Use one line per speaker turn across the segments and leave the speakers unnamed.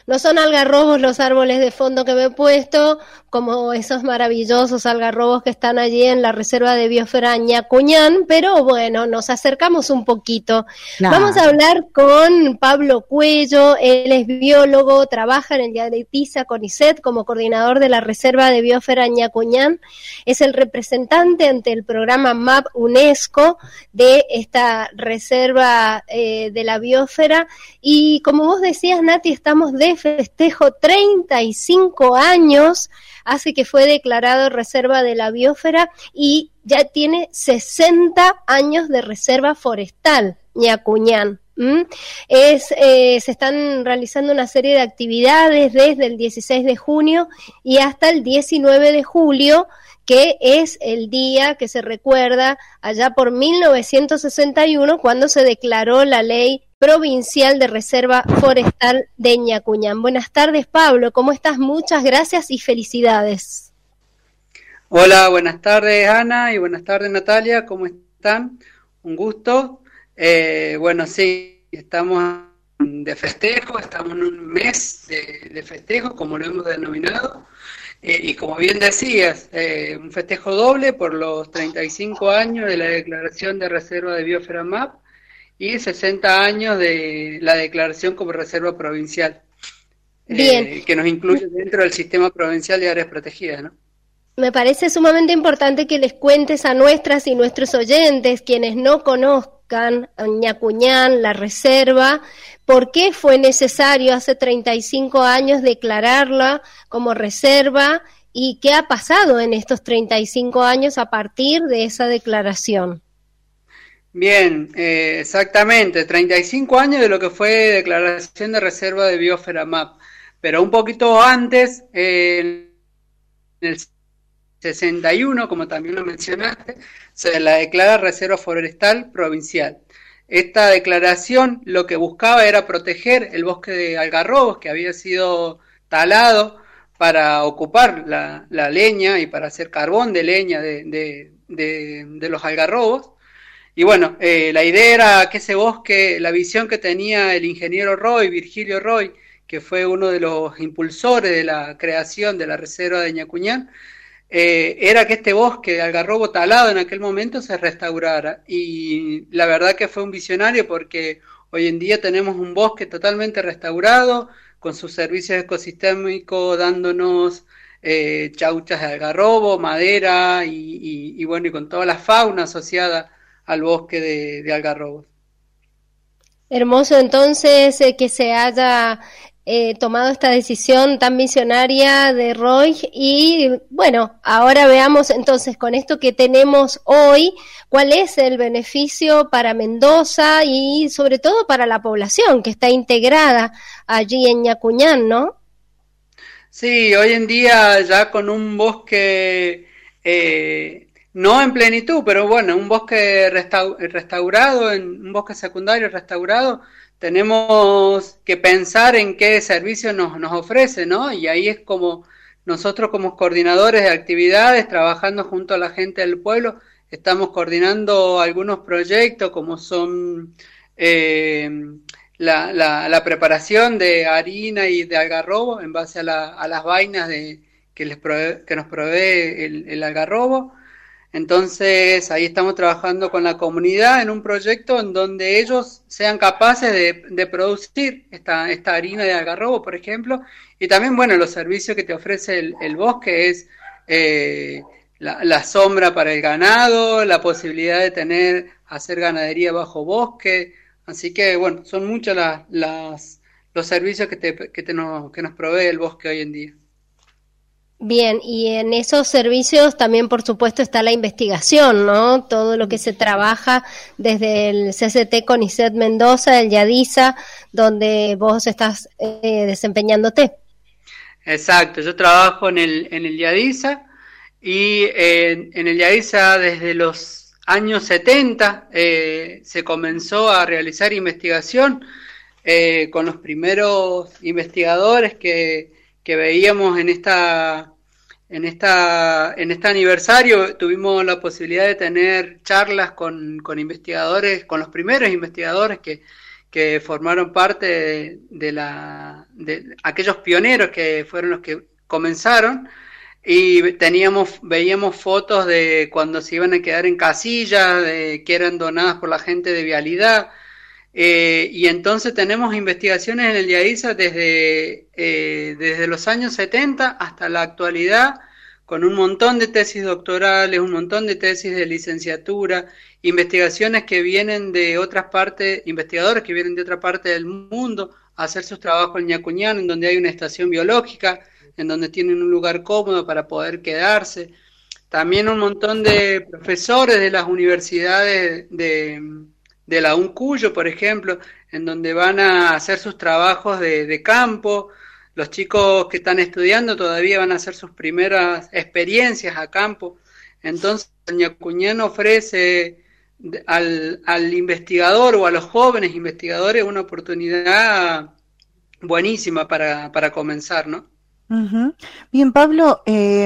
No son algarrobos los árboles de fondo que me he puesto, como esos maravillosos algarrobos que están allí en la Reserva de Biosfera Ñacuñán, pero bueno, nos acercamos un poquito. Vamos a hablar con Pablo Cuello, él es biólogo, trabaja en el Yadiza CONICET como coordinador de la Reserva de Biosfera Ñacuñán, es el representante ante el programa MAP UNESCO de esta reserva de la biosfera, y como vos decías, Nati, estamos de festejo 35 años, hace que fue declarado reserva de la biosfera y ya tiene 60 años de reserva forestal, Ñacuñán. Se están realizando una serie de actividades desde el 16 de junio y hasta el 19 de julio, que es el día que se recuerda allá por 1961, cuando se declaró la ley provincial de reserva forestal de Ñacuñán. Buenas tardes, Pablo, ¿cómo estás? Muchas gracias y felicidades.
Hola, buenas tardes, Ana, y buenas tardes, Natalia, ¿cómo están? Un gusto. Bueno, sí, estamos de festejo, estamos en un mes de festejo, como lo hemos denominado, y como bien decías, un festejo doble por los 35 años de la declaración de reserva de biosfera MAP y 60 años de la declaración como reserva provincial, que nos incluye dentro del sistema provincial de áreas protegidas, ¿no?
Me parece sumamente importante que les cuentes a nuestras y nuestros oyentes, quienes no conozcan Ñacuñán, la reserva, por qué fue necesario hace 35 años declararla como reserva y qué ha pasado en estos 35 años a partir de esa declaración.
Bien, exactamente, 35 años de lo que fue declaración de reserva de biosfera MAP, pero un poquito antes, en el 61, como también lo mencionaste, se la declara reserva forestal provincial. Esta declaración lo que buscaba era proteger el bosque de algarrobos que había sido talado para ocupar la leña y para hacer carbón de leña de los algarrobos. Y bueno, la idea era que ese bosque, la visión que tenía el ingeniero Roy, Virgilio Roy, que fue uno de los impulsores de la creación de la reserva de Ñacuñán, era que este bosque de algarrobo talado en aquel momento se restaurara. Y la verdad que fue un visionario, porque hoy en día tenemos un bosque totalmente restaurado, con sus servicios ecosistémicos dándonos chauchas de algarrobo, madera y bueno, y con toda la fauna asociada al bosque de algarrobos.
Hermoso entonces que se haya tomado esta decisión tan visionaria de Roy, y bueno, ahora veamos entonces con esto que tenemos hoy, cuál es el beneficio para Mendoza y sobre todo para la población que está integrada allí en Ñacuñán, ¿no?
Sí, hoy en día ya con un bosque no en plenitud, pero bueno, un bosque restaurado, un bosque secundario restaurado, tenemos que pensar en qué servicio nos ofrece, ¿no? Y ahí es como nosotros como coordinadores de actividades, trabajando junto a la gente del pueblo, estamos coordinando algunos proyectos como son la preparación de harina y de algarrobo en base a las vainas que nos provee el algarrobo. Entonces ahí estamos trabajando con la comunidad en un proyecto en donde ellos sean capaces de producir esta harina de algarrobo, por ejemplo, y también, bueno, los servicios que te ofrece el bosque es la sombra para el ganado, la posibilidad de hacer ganadería bajo bosque, así que, bueno, son muchos los servicios que nos provee el bosque hoy en día.
Bien, y en esos servicios también, por supuesto, está la investigación, ¿no? Todo lo que se trabaja desde el CCT CONICET Mendoza, el Yadiza, donde vos estás desempeñándote.
Exacto, yo trabajo en el Yadiza y en el Yadiza desde los años 70 se comenzó a realizar investigación con los primeros investigadores que veíamos en este aniversario. Tuvimos la posibilidad de tener charlas con investigadores, con los primeros investigadores que que formaron parte de aquellos pioneros que fueron los que comenzaron, y veíamos fotos de cuando se iban a quedar en casillas, que eran donadas por la gente de Vialidad, y entonces tenemos investigaciones en el IAISA desde los años 70 hasta la actualidad, con un montón de tesis doctorales, un montón de tesis de licenciatura, investigaciones que vienen de otras partes, investigadores que vienen de otra parte del mundo a hacer sus trabajos en Ñacuñán, en donde hay una estación biológica, en donde tienen un lugar cómodo para poder quedarse. También un montón de profesores de las universidades de la UNCUYO, por ejemplo, en donde van a hacer sus trabajos de campo. Los chicos que están estudiando todavía van a hacer sus primeras experiencias a campo. Entonces, Ñacuñán ofrece al investigador o a los jóvenes investigadores una oportunidad buenísima para comenzar, ¿no?
Uh-huh. Bien, Pablo,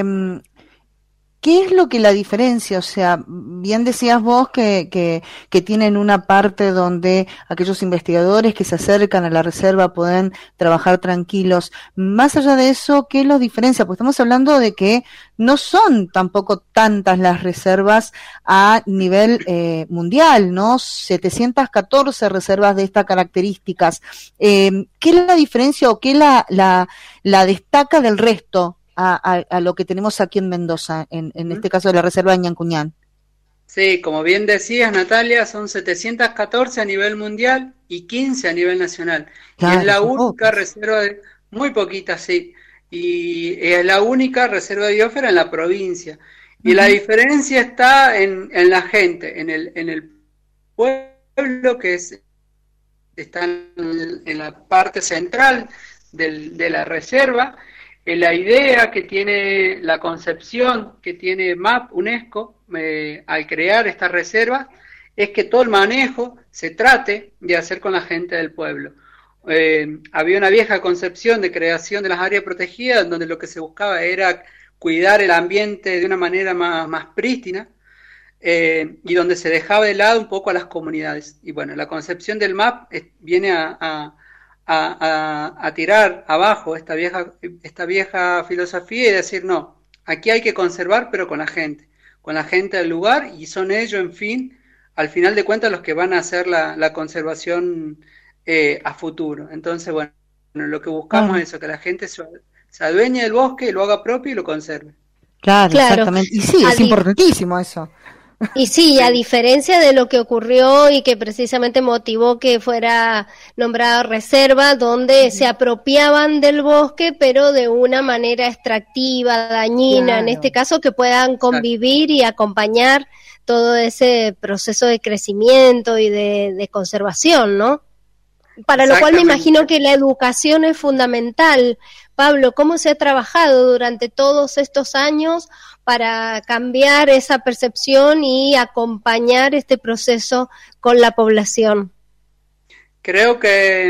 ¿qué es lo que la diferencia? O sea, bien decías vos que tienen una parte donde aquellos investigadores que se acercan a la reserva pueden trabajar tranquilos. Más allá de eso, ¿qué los diferencia? Pues estamos hablando de que no son tampoco tantas las reservas a nivel mundial, ¿no? 714 reservas de estas características. ¿Qué es la diferencia o qué la destaca del resto a lo que tenemos aquí en Mendoza, en este caso de la reserva de Ñacuñán?
Sí, como bien decías, Natalia, son 714 a nivel mundial y 15 a nivel nacional. Claro, y es la única reserva, muy poquitas, sí, y es la única reserva de biosfera en la provincia. Y la diferencia está en la gente, en el pueblo que está en la parte central de la reserva. La idea que tiene, la concepción que tiene MAP UNESCO al crear esta reserva es que todo el manejo se trate de hacer con la gente del pueblo. Había una vieja concepción de creación de las áreas protegidas donde lo que se buscaba era cuidar el ambiente de una manera más prístina, y donde se dejaba de lado un poco a las comunidades. Y bueno, la concepción del MAP viene a tirar abajo esta vieja filosofía y decir, no, aquí hay que conservar, pero con la gente del lugar, y son ellos, en fin, al final de cuentas, los que van a hacer la conservación a futuro. Entonces, bueno, lo que buscamos es eso, que la gente se adueñe del bosque, lo haga propio y lo conserve.
Claro, exactamente. Y sí, es importantísimo eso.
Y sí, a diferencia de lo que ocurrió y que precisamente motivó que fuera nombrada reserva, donde se apropiaban del bosque, pero de una manera extractiva, dañina, claro. En este caso que puedan convivir y acompañar todo ese proceso de crecimiento y de conservación, ¿no? Para lo cual me imagino que la educación es fundamental. Pablo, ¿cómo se ha trabajado durante todos estos años para cambiar esa percepción y acompañar este proceso con la población?
Creo que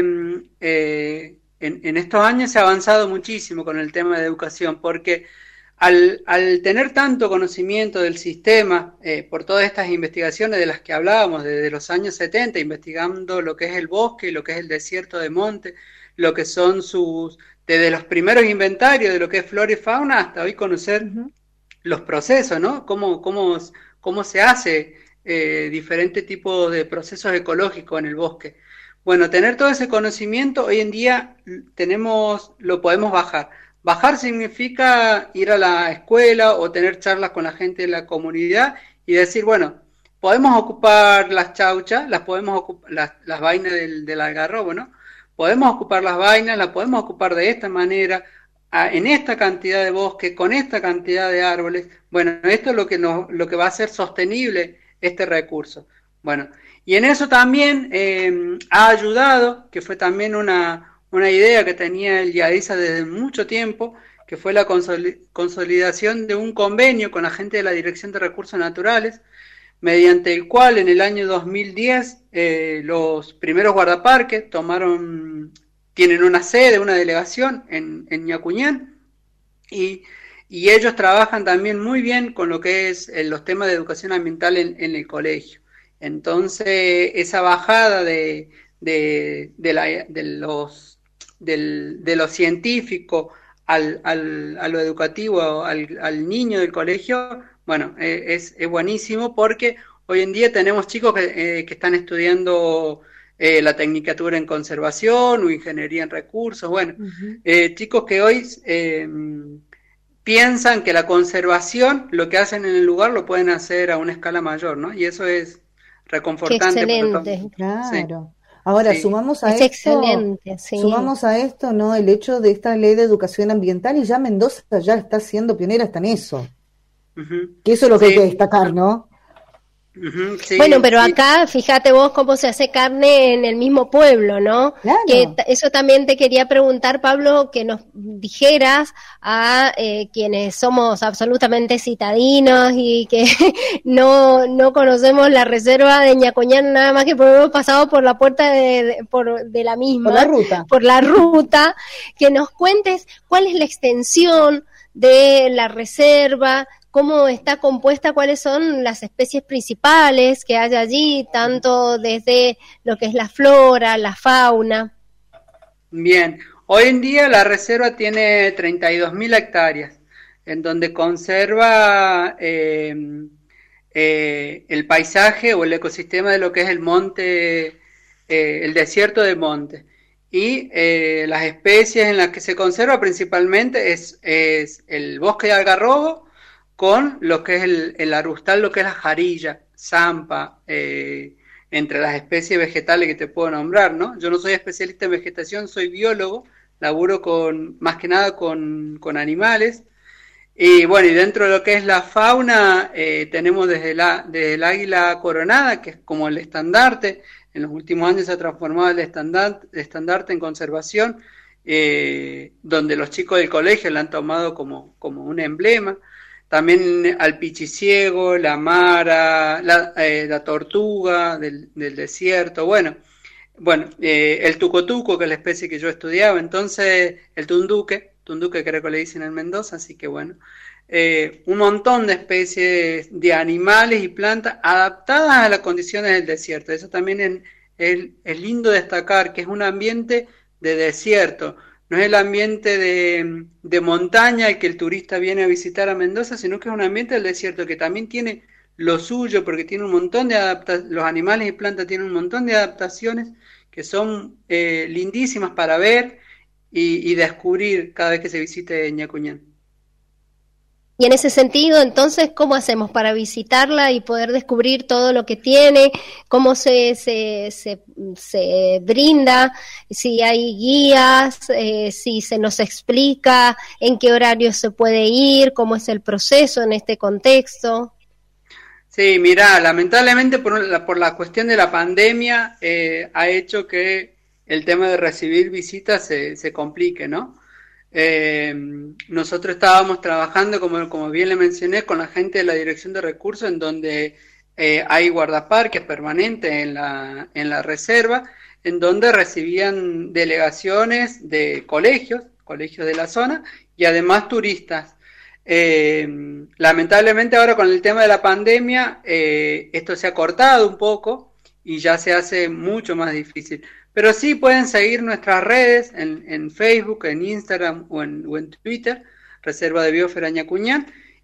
en estos años se ha avanzado muchísimo con el tema de educación, porque al tener tanto conocimiento del sistema, por todas estas investigaciones de las que hablábamos desde los años 70, investigando lo que es el bosque, lo que es el desierto de monte, lo que son desde los primeros inventarios de lo que es flora y fauna hasta hoy conocer los procesos, ¿no? Cómo se hace diferentes tipos de procesos ecológicos en el bosque. Bueno, tener todo ese conocimiento hoy en día lo podemos bajar. Bajar significa ir a la escuela o tener charlas con la gente de la comunidad y decir, bueno, podemos ocupar las chauchas, podemos ocupar las vainas del algarrobo, ¿no? Podemos ocupar las vainas, las podemos ocupar de esta manera, en esta cantidad de bosque, con esta cantidad de árboles. Bueno, esto es lo que va a hacer sostenible este recurso. Bueno, y en eso también ha ayudado, que fue también una idea que tenía el IAISA desde mucho tiempo, que fue la consolidación de un convenio con la gente de la Dirección de Recursos Naturales, mediante el cual en el año 2010 los primeros guardaparques tienen una sede, una delegación en Ñacuñán, y ellos trabajan también muy bien con lo que es los temas de educación ambiental en el colegio. Entonces, esa bajada de de lo científico a lo educativo, al niño del colegio, bueno, es buenísimo porque hoy en día tenemos chicos que están estudiando la tecnicatura en conservación o ingeniería en recursos, bueno, chicos que hoy piensan que la conservación, lo que hacen en el lugar, lo pueden hacer a una escala mayor, ¿no? Y eso es reconfortante.
Qué excelente.
Claro. Ahora,
Sí.
sumamos a
Es
esto,
excelente, sí.
sumamos a esto, ¿no? El hecho de esta ley de educación ambiental, y ya Mendoza ya está siendo pionera hasta en eso. Que eso es lo que hay que destacar, ¿no?
Sí,
bueno, pero acá, fíjate vos cómo se hace carne en el mismo pueblo, ¿no?
Claro.
Que eso también te quería preguntar, Pablo, que nos dijeras a quienes somos absolutamente citadinos y que no conocemos la reserva de Ñacuñán nada más que por haber pasado por la puerta de la misma. Por la ruta, que nos cuentes cuál es la extensión de la reserva, cómo está compuesta, cuáles son las especies principales que hay allí, tanto desde lo que es la flora, la fauna.
Bien, hoy en día la reserva tiene 32.000 hectáreas, en donde conserva el paisaje o el ecosistema de lo que es el monte, el desierto de monte. Y las especies en las que se conserva principalmente es el bosque de algarrobo, con lo que es el arbustal, lo que es la jarilla, zampa, entre las especies vegetales que te puedo nombrar, ¿no? Yo no soy especialista en vegetación, soy biólogo, laburo más que nada con animales, y bueno, y dentro de lo que es la fauna, tenemos desde el águila coronada, que es como el estandarte, en los últimos años se ha transformado el estandarte en conservación, donde los chicos del colegio la han tomado como un emblema. También al pichiciego, la mara, la tortuga del desierto, bueno, el tucotuco, que es la especie que yo estudiaba, entonces el tunduque creo que le dicen en Mendoza, así que bueno, un montón de especies de animales y plantas adaptadas a las condiciones del desierto. Eso también es lindo destacar, que es un ambiente de desierto. No es el ambiente de montaña el que el turista viene a visitar a Mendoza, sino que es un ambiente del desierto que también tiene lo suyo, porque tiene un montón de los animales y plantas tienen un montón de adaptaciones que son lindísimas para ver y descubrir cada vez que se visite Ñacuñán.
Y en ese sentido, entonces, ¿cómo hacemos para visitarla y poder descubrir todo lo que tiene? ¿Cómo se brinda? Si hay guías, si se nos explica en qué horario se puede ir, cómo es el proceso en este contexto.
Sí, mirá, lamentablemente por la cuestión de la pandemia ha hecho que el tema de recibir visitas se complique, ¿no? Nosotros estábamos trabajando, como bien le mencioné, con la gente de la Dirección de Recursos, en donde hay guardaparques permanentes en la reserva, en donde recibían delegaciones de colegios de la zona y además turistas. Lamentablemente ahora con el tema de la pandemia esto se ha cortado un poco y ya se hace mucho más difícil. Pero sí pueden seguir nuestras redes en Facebook, en Instagram o en Twitter, Reserva de Biosfera Ñacuñán,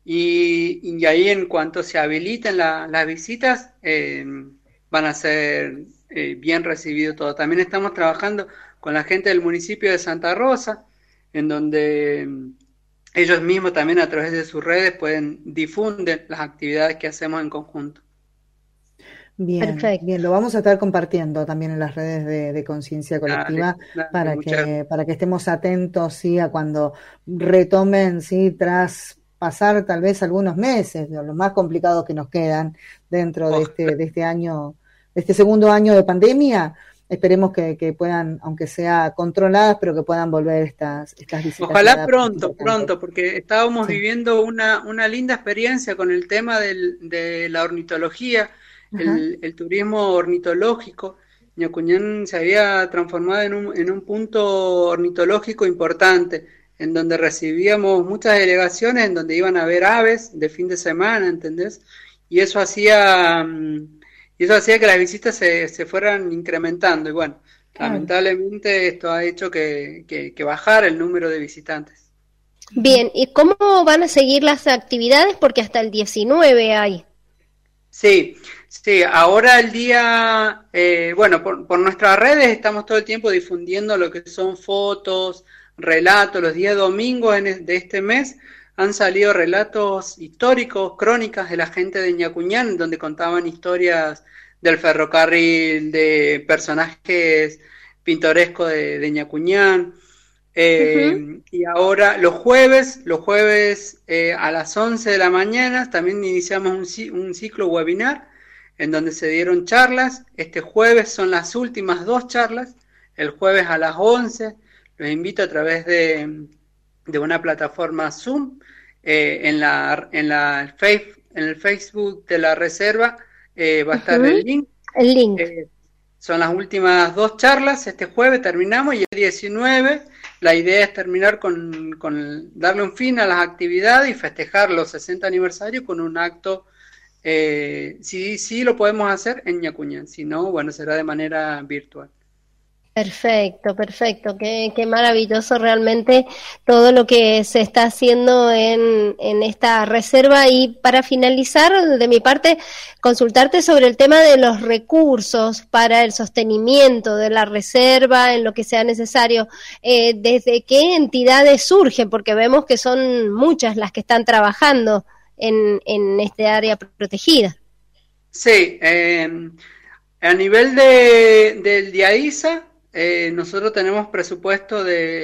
y ahí en cuanto se habiliten las visitas van a ser bien recibidos todos. También estamos trabajando con la gente del municipio de Santa Rosa, en donde ellos mismos también a través de sus redes difunden las actividades que hacemos en conjunto.
Bien,
perfecto.
Bien, lo vamos a estar compartiendo también en las redes de Conciencia Colectiva para que estemos atentos, sí, a cuando retomen, sí, tras pasar tal vez algunos meses, los más complicados que nos quedan dentro de este año, de este segundo año de pandemia. Esperemos que puedan, aunque sea controladas, pero que puedan volver estas visitas.
Ojalá pronto, porque estábamos viviendo una linda experiencia con el tema de la ornitología, el turismo ornitológico. Ñacuñán se había transformado en un punto ornitológico importante, en donde recibíamos muchas delegaciones, en donde iban a ver aves de fin de semana, ¿entendés? Y eso hacía que las visitas se fueran incrementando. Y bueno, Lamentablemente esto ha hecho que bajara el número de visitantes.
Bien, ¿y cómo van a seguir las actividades? Porque hasta el 19 hay.
Sí, sí, ahora el día, bueno, por nuestras redes estamos todo el tiempo difundiendo lo que son fotos, relatos. Los días domingos de este mes han salido relatos históricos, crónicas de la gente de Ñacuñán, donde contaban historias del ferrocarril, de personajes pintorescos de Ñacuñán. Y ahora los jueves a las 11 de la mañana también iniciamos un ciclo webinar en donde se dieron charlas. Este jueves son las últimas 2 charlas, el jueves a las 11. Los invito a través de una plataforma Zoom, en el Facebook de la Reserva va a estar el link.
El link.
Son las últimas 2 charlas, este jueves terminamos y el 19 la idea es terminar con darle un fin a las actividades y festejar los 60 aniversarios con un acto, sí lo podemos hacer en Ñacuñán, si no, bueno, será de manera virtual.
Perfecto, perfecto. Qué maravilloso realmente todo lo que se está haciendo en esta reserva. Y para finalizar, de mi parte, consultarte sobre el tema de los recursos para el sostenimiento de la reserva en lo que sea necesario. ¿Desde qué entidades surgen? Porque vemos que son muchas las que están trabajando en este área protegida.
Sí, a nivel del DIAISA, nosotros tenemos presupuesto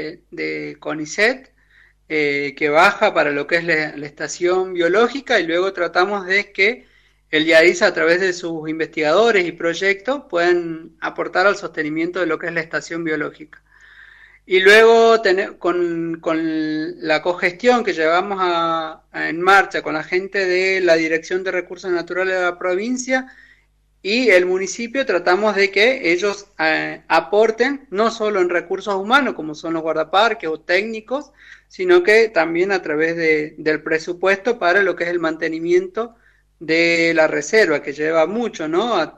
de CONICET que baja para lo que es la estación biológica, y luego tratamos de que el DIAISA, a través de sus investigadores y proyectos, puedan aportar al sostenimiento de lo que es la estación biológica. Y luego con la cogestión que llevamos en marcha con la gente de la Dirección de Recursos Naturales de la provincia y el municipio, tratamos de que ellos aporten no solo en recursos humanos, como son los guardaparques o técnicos, sino que también a través del presupuesto para lo que es el mantenimiento de la reserva, que lleva mucho, ¿no?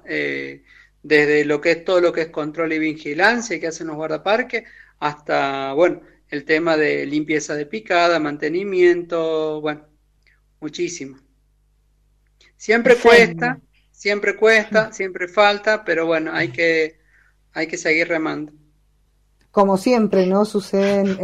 Desde lo que es todo lo que es control y vigilancia que hacen los guardaparques, hasta, bueno, el tema de limpieza de picada, mantenimiento, bueno, muchísimo. Siempre cuesta, siempre falta, pero bueno, hay que seguir remando.
Como siempre, ¿no? Suceden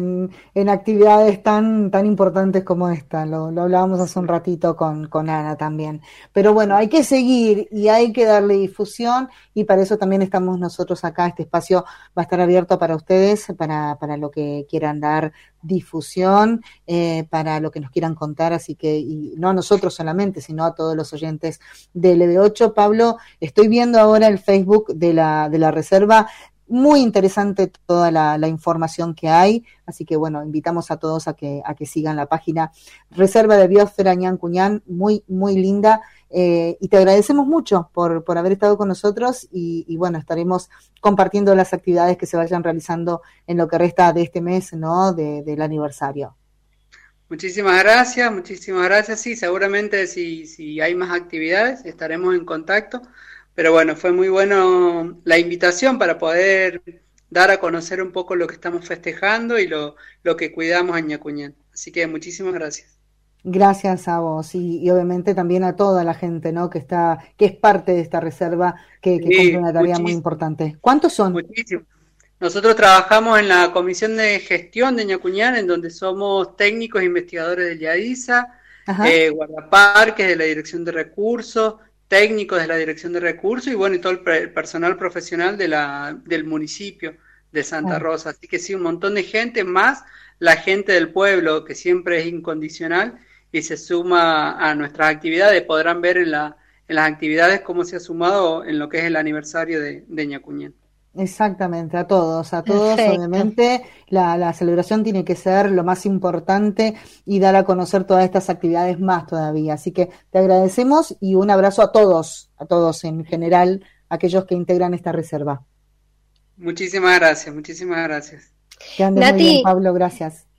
en actividades tan importantes como esta. Lo hablábamos hace un ratito con Ana también. Pero bueno, hay que seguir y hay que darle difusión, y para eso también estamos nosotros acá. Este espacio va a estar abierto para ustedes, para lo que quieran dar difusión, para lo que nos quieran contar, así que, y no a nosotros solamente, sino a todos los oyentes de LB8. Pablo, estoy viendo ahora el Facebook de la Reserva. Muy interesante toda la información que hay, así que bueno, invitamos a todos a que sigan la página Reserva de Biosfera Ñancuñán, muy linda, y te agradecemos mucho por haber estado con nosotros, y bueno, estaremos compartiendo las actividades que se vayan realizando en lo que resta de este mes, ¿no? del aniversario.
Muchísimas gracias, sí, seguramente si hay más actividades estaremos en contacto. Pero bueno, fue muy bueno la invitación para poder dar a conocer un poco lo que estamos festejando y lo que cuidamos en Ñacuñán. Así que muchísimas gracias.
Gracias a vos, y obviamente también a toda la gente, ¿no? que es parte de esta reserva, que cumple una tarea muy importante. ¿Cuántos son?
Muchísimos. Nosotros trabajamos en la Comisión de Gestión de Ñacuñán, en donde somos técnicos e investigadores del IADISA, guardaparques de la Dirección de Recursos, técnicos de la Dirección de Recursos y bueno, y todo el personal profesional del municipio de Santa Rosa. Así que sí, un montón de gente, más la gente del pueblo, que siempre es incondicional y se suma a nuestras actividades. Podrán ver en las actividades cómo se ha sumado en lo que es el aniversario de Ñacuñán.
Exactamente, a todos.
Perfecto.
Obviamente la celebración tiene que ser lo más importante y dar a conocer todas estas actividades más todavía. Así que te agradecemos, y un abrazo a todos en general, aquellos que integran esta reserva.
Muchísimas gracias.
Que andes muy bien, Pablo, gracias.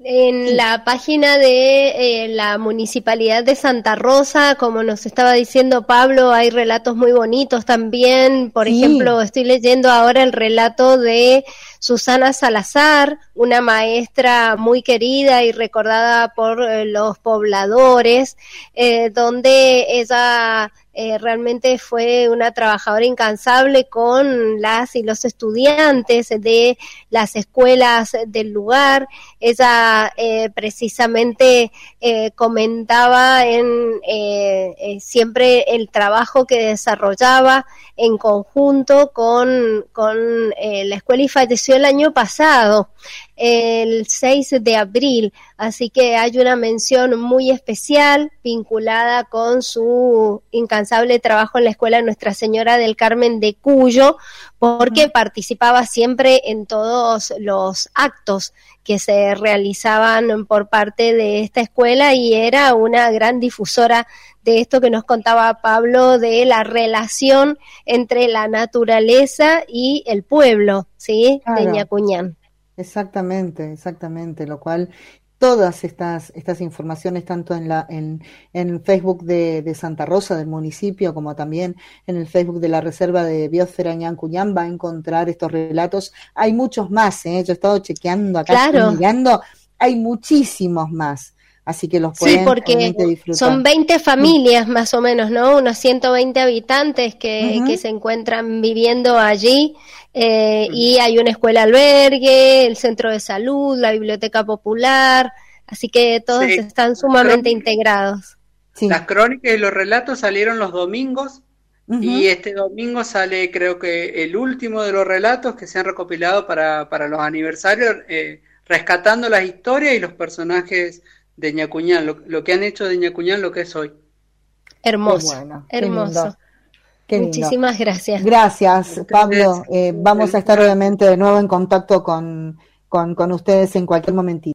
En la página de la Municipalidad de Santa Rosa, como nos estaba diciendo Pablo, hay relatos muy bonitos también. Por ejemplo, estoy leyendo ahora el relato de Susana Salazar, una maestra muy querida y recordada por los pobladores, donde ella realmente fue una trabajadora incansable con las y los estudiantes de las escuelas del lugar. Ella precisamente comentaba siempre el trabajo que desarrollaba en conjunto con la escuela, y falleció el año pasado, el 6 de abril, así que hay una mención muy especial vinculada con su incansable trabajo en la Escuela Nuestra Señora del Carmen de Cuyo, porque participaba siempre en todos los actos que se realizaban por parte de esta escuela, y era una gran difusora de esto que nos contaba Pablo, de la relación entre la naturaleza y el pueblo, ¿sí? Claro. De Ñacuñán.
Exactamente, lo cual todas estas informaciones, tanto en Facebook de Santa Rosa, del municipio, como también en el Facebook de la Reserva de Biosfera Ñancuñán, va a encontrar estos relatos. Hay muchos más, yo he estado chequeando acá, claro. Estoy mirando, hay muchísimos más. Así que los pueden disfrutar.
Son 20 familias más o menos, ¿no? Unos 120 habitantes que se encuentran viviendo allí, y hay una escuela albergue, el centro de salud, la biblioteca popular, así que todos están sumamente integrados.
Sí. Las crónicas y los relatos salieron los domingos, y este domingo sale, creo que el último de los relatos que se han recopilado para los aniversarios, rescatando las historias y los personajes de Ñacuñán, lo que han hecho de Ñacuñán lo que es hoy.
Hermoso, bueno, hermoso.
Qué lindo.
Muchísimas gracias.
Gracias, Pablo. Vamos a estar obviamente de nuevo en contacto con ustedes en cualquier momentito.